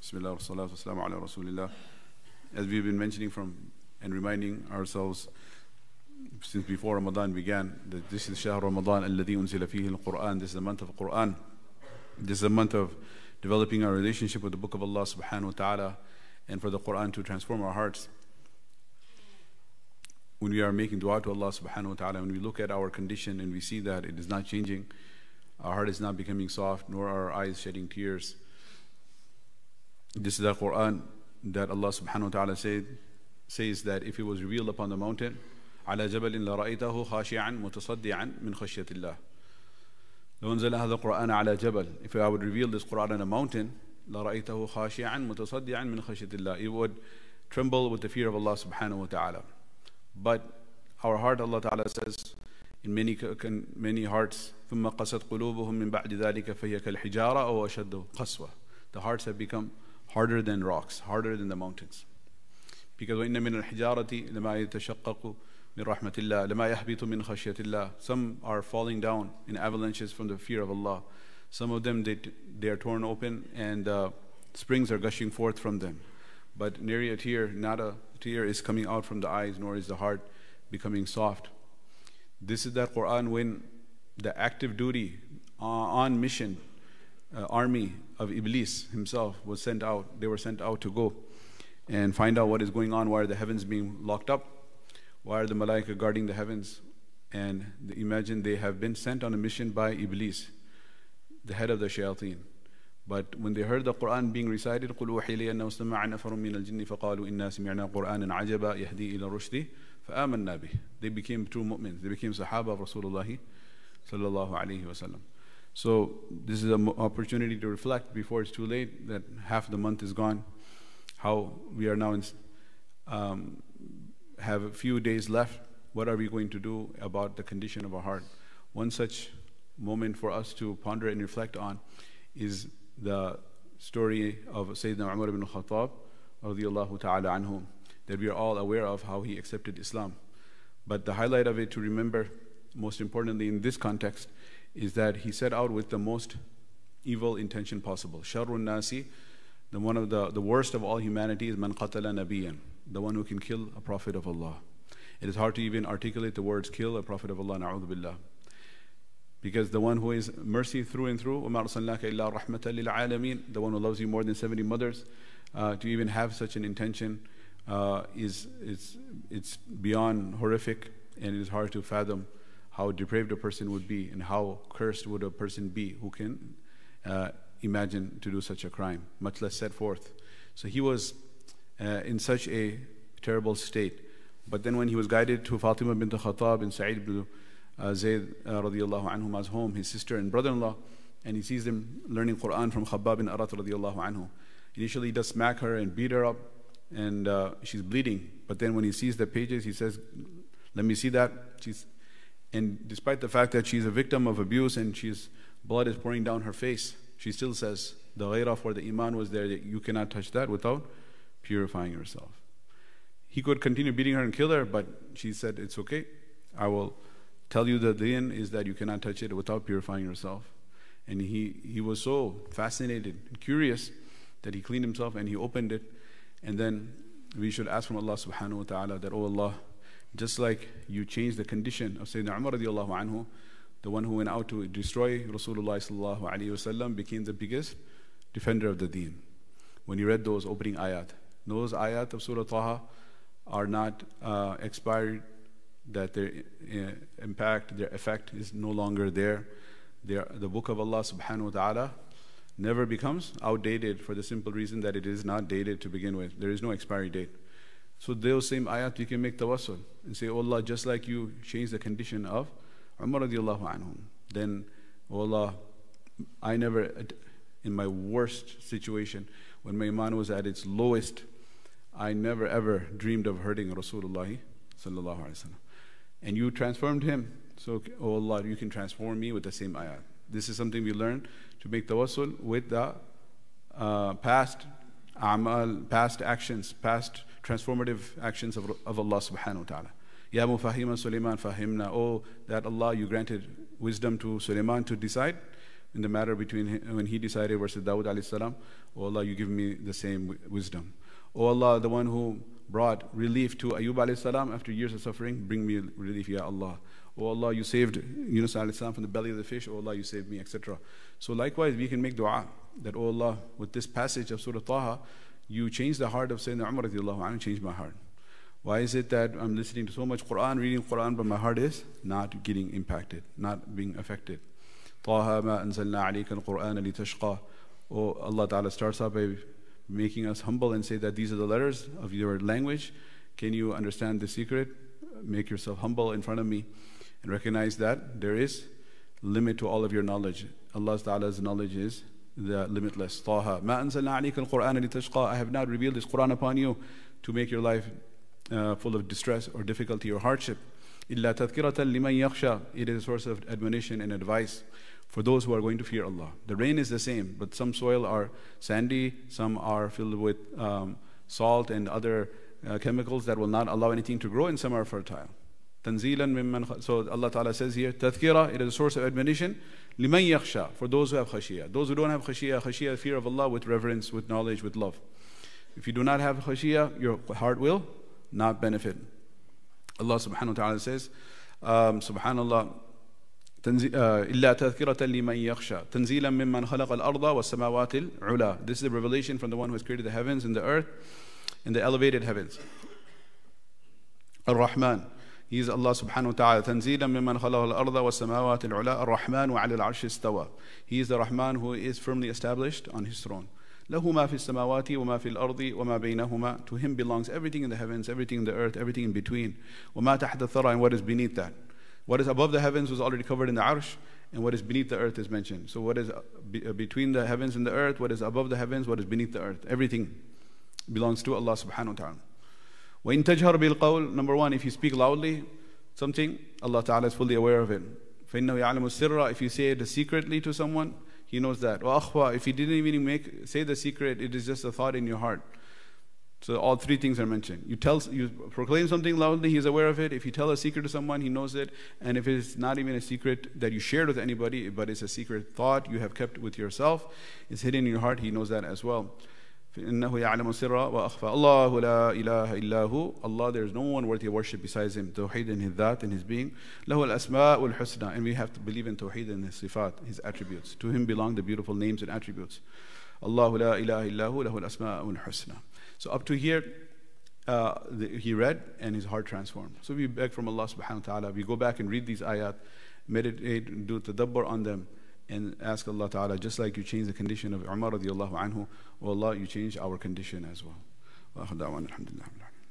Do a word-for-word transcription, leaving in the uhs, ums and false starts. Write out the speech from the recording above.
Bismillah, wassalatu wassalamu ala rasulillah. As we've been mentioning from and reminding ourselves since before Ramadan began, that this is Shahr Ramadan alladhi unzila fihi al-Quran. This is the month of Quran. This is a month of developing our relationship with the Book of Allah subhanahu wa ta'ala, and for the Quran to transform our hearts. When we are making dua to Allah subhanahu wa ta'ala, when we look at our condition and we see that it is not changing, our heart is not becoming soft, nor are our eyes shedding tears. This is the Quran that Allah subhanahu wa ta'ala said, says that if it was revealed upon the mountain, على جبل لرأيته خاشعا متصدعا من خشية الله. لو أنزل هذا القرآن على جبل, if I would reveal this Quran on a mountain, لرأيته خاشعا متصدعا من خشية الله, it would tremble with the fear of Allah subhanahu wa ta'ala. But our heart, Allah ta'ala says in many many hearts, ثم قست قلوبهم من بعد ذلك فهي كالحجارة أو أشد قسوة. The hearts have become harder than rocks, harder than the mountains. Because وإن من الحجارة لما يتشقق من رحمة الله لما يهبط من خشية الله. Some are falling down in avalanches from the fear of Allah. Some of them, they, they are torn open and uh, springs are gushing forth from them. But nary a tear, not a tear is coming out from the eyes, nor is the heart becoming soft. This is that Quran when the active duty uh, on mission uh, army of Iblis himself was sent out. They were sent out to go and find out what is going on. Why are the heavens being locked up? Why are the malaika guarding the heavens? And imagine they have been sent on a mission by Iblis, the head of the shayateen. But when they heard the Quran being recited, قُلْ أُوحِيَ لِي أَنَّهُ اسْتَمَعَ نَفَرٌ مِّنَ الْجِنِّ فَقَالُوا إِنَّا سَمِعْنَا قُرْآنًا عَجَبًا يَهْدِي إِلَى الرُّشْدِ فَآمَنَّا بِهِ. They became true mu'mins. They became Sahaba of Rasulullah sallallahu alayhi wa sallam. So this is an opportunity to reflect before it's too late, that half the month is gone, how we are now in, um, have a few days left. What are we going to do about the condition of our heart? One such moment for us to ponder and reflect on is the story of Sayyidina Umar ibn Khattab radiyallahu ta'ala anhu, that we are all aware of how he accepted Islam. But the highlight of it to remember, most importantly in this context, is that he set out with the most evil intention possible. Sharrun nasi, the one of the, the worst of all humanity is man qatala nabiyan, the one who can kill a prophet of Allah. It is hard to even articulate the words kill a prophet of Allah, na'udhu billah. Because the one who is mercy through and through, وَمَا أَرْسَلْنَاكَ إِلَّا رَحْمَةً لِلْعَالَمِينَ, the one who loves you more than seventy mothers, uh, to even have such an intention uh, is it's, it's beyond horrific, and it is hard to fathom how depraved a person would be and how cursed would a person be who can uh, imagine to do such a crime, much less set forth. So he was uh, in such a terrible state. But then when he was guided to Fatima bint Khattab and Sa'id ibn Uh, Zayd uh, radiallahu anhuma's home, his sister and brother-in-law, and he sees them learning Quran from Khabbab bin Arat radiallahu anhu. Initially he does smack her and beat her up, and uh, she's bleeding. But then when he sees the pages, he says, let me see that. She's, and despite the fact that she's a victim of abuse and she's blood is pouring down her face, she still says, the ghairah for the iman was there, that you cannot touch that without purifying yourself. He could continue beating her and kill her, but she said, it's okay, I will tell you the din is that you cannot touch it without purifying yourself. And he, he was so fascinated and curious that he cleaned himself and he opened it. And then we should ask from Allah subhanahu wa ta'ala that, oh Allah, just like you changed the condition of Sayyidina Umar radiallahu anhu, the one who went out to destroy Rasulullah sallallahu alayhi wa sallam, became the biggest defender of the deen. When he read those opening ayat, those ayat of Surah Taha are not uh, expired, that their uh, impact, their effect is no longer there. Their, the book of Allah subhanahu wa ta'ala never becomes outdated, for the simple reason that it is not dated to begin with. There is no expiry date. So those same ayat we can make tawassul and say, oh Allah, just like you changed the condition of Umar radiallahu anhu, then, oh Allah, I never, in my worst situation, when my iman was at its lowest, I never ever dreamed of hurting Rasulullah sallallahu alaihi wasallam. And you transformed him. So, oh Allah, you can transform me with the same ayat. This is something we learn to make tawassul with the uh, past a'mal, past actions, past transformative actions of, of Allah subhanahu wa ta'ala. Ya mufahima Sulaiman fahimna. Oh, that Allah, you granted wisdom to Sulaiman to decide. in the matter between him, when he decided versus Dawud alayhi salam. Oh Allah, you give me the same wisdom. Oh Allah, the one who brought relief to Ayub alayhi salam after years of suffering, bring me relief, Ya Allah. Oh Allah, you saved Yunus alayhi salam from the belly of the fish. Oh Allah, you saved me, et cetera. So likewise, we can make dua that, oh Allah, with this passage of Surah Taha, you change the heart of Sayyidina Umar radiallahu anhu, change my heart. Why is it that I'm listening to so much Quran, reading Quran, but my heart is not getting impacted, not being affected? Taha ma anzalna alayka al-Qur'ana litashqa. Oh, Allah Ta'ala starts out by making us humble and say that these are the letters of your language. Can you understand the secret? Make yourself humble in front of me and recognize that there is limit to all of your knowledge. Allah Ta'ala's knowledge is the limitless. Taha ma anzalna alayka al-Qur'ana litashqa. I have not revealed this Quran upon you to make your life uh, full of distress or difficulty or hardship. Illa tadhkiratan liman yakhsha. It is a source of admonition and advice for those who are going to fear Allah. The rain is the same, but some soil are sandy, some are filled with um, salt and other uh, chemicals that will not allow anything to grow, and some are fertile. Tanzilan mimman. So Allah Ta'ala says here, tadhkira, it is a source of admonition, liman yakhsha, for those who have khashiyah. Those who don't have khashiyah, khashiyah, fear of Allah with reverence, with knowledge, with love. If you do not have khashiyah, your heart will not benefit. Allah Subhanahu wa Ta'ala says, um, Subhanallah, إِلَّا تَذْكِرَةً لِمَنْ يَخْشَى تَنْزِيلًا مِمَّنْ خَلَقَ الْأَرْضَ وَالسَّمَاوَاتِ الْعُلَى. This is a revelation from the one who has created the heavens and the earth and the elevated heavens. Ar-Rahman. He is Allah Subhanahu wa Ta'ala. تَنْزِيلًا مِمَّنْ خَلَقَ الْأَرْضَ وَالسَّمَاوَاتِ الْعُلَى الرَّحْمَنُ وَعَلَى الْعَرْشِ اسْتَوَى. He is the Rahman who is firmly established on his throne. لَهُ مَا فِي السَّمَاوَاتِ وَمَا فِي الْأَرْضِ وَمَا بَيْنَهُمَا. To him belongs everything in the heavens, everything in the earth, everything in between. وَمَا تَحْتَ الثَّرَى, and what is beneath that. What is above the heavens was already covered in the Arsh, and what is beneath the earth is mentioned. So what is be, uh, between the heavens and the earth, what is above the heavens, what is beneath the earth, everything belongs to Allah Subhanahu wa Ta'ala. وَإِن تَجْهَرْ بِالْقَوْلِ. Number one, if you speak loudly something, Allah Ta'ala is fully aware of it. فَإِنَّهُ يَعْلَمُ السِّرَّ. If you say it secretly to someone, He knows that. وَأَخْفَى. If you didn't even make say the secret, it is just a thought in your heart. So all three things are mentioned. You tell, you proclaim something loudly, He is aware of it. If you tell a secret to someone, He knows it. And if it's not even a secret that you shared with anybody, but it's a secret thought you have kept with yourself, it's hidden in your heart, He knows that as well. إِنَّهُ يَعْلَمُ السِّرَّ وَأَخْفَى. اللَّهُ لَا إِلَهَ إِلَّا هُ. Allah, there is no one worthy of worship besides Him. Tawheed in His dhat and His being. لَهُ الْأَسْمَاءُ الْحُسْنَى. And we have to believe in Tawheed and His sifat, His attributes. To Him belong the beautiful names and attributes. اللَّهُ لَا إِلَهَ إِلَّا هُ لَهُ الْأَسْمَاءُ الْحُسْنَى. So up to here, uh, the, he read and his heart transformed. So we beg from Allah Subhanahu wa Ta'ala, we go back and read these ayat, meditate, do tadabbur on them, and ask Allah Ta'ala, just like you changed the condition of Umar radiallahu anhu, oh Allah, you change our condition as well. Wa akhir da'wana alhamdulillah.